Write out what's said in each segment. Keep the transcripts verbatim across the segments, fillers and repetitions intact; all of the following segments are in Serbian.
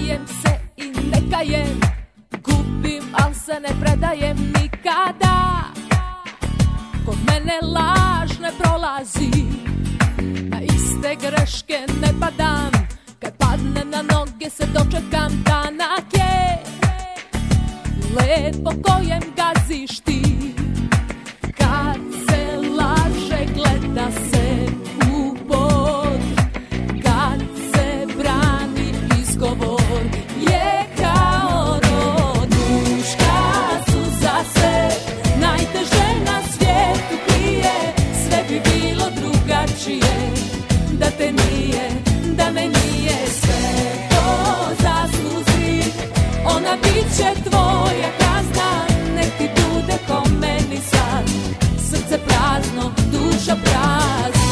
Kajem se i ne kajem, gubim, al se ne predajem nikada. Kod mene laž ne prolazi, na iste greške ne padam. Kad padnem na noge se dočekam, tanak je led po kojem gaziš ti. Kad se laže gleda se u pod, kad se brani izgovor je kao rod. Muška suza se najteže na svijetu krije, sve bi bilo drugačije da te nije, da me nije. Sve to zasluzi, ona bit će tvoja kazna. Nek ti bude ko meni sad, srce prazno, duša prazna.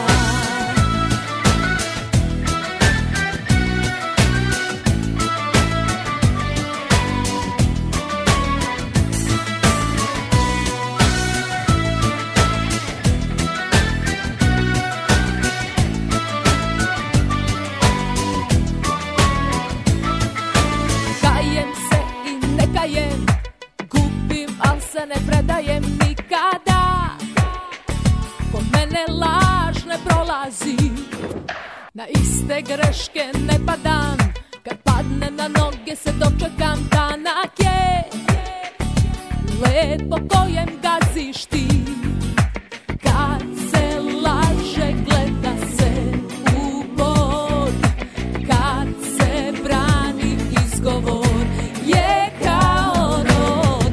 Se ne predajem nikada, kod mene laž ne prolazi, na iste greške ne padam. Kad padnem na noge se dočekam, tanak je led po kojem gaziš ti. Kad se laže gleda se u bod, kad se brani izgovor je kao rod.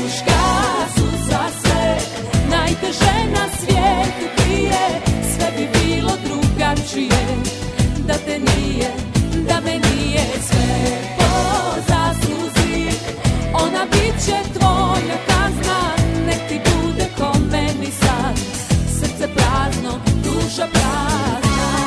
Žena svijetu krije, sve bi bilo drugačije da te nije, da me nije. Sve po zasluzi, ona bit će tvoja kazna. Nek ti bude ko meni sad, srce prazno, duša prazna.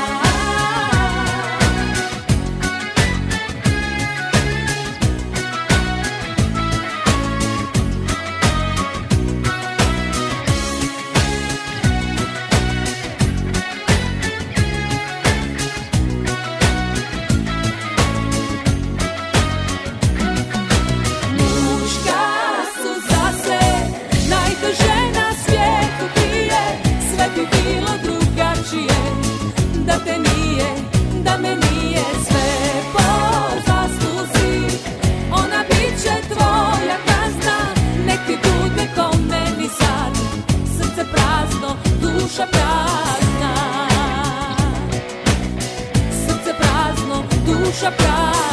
Da te nije, da me nije. Sve po zasluzi, ona bit će tvoja kazna. Nek ti bude ko meni sad, srce prazno, duša prazna. Srce prazno, duša prazna.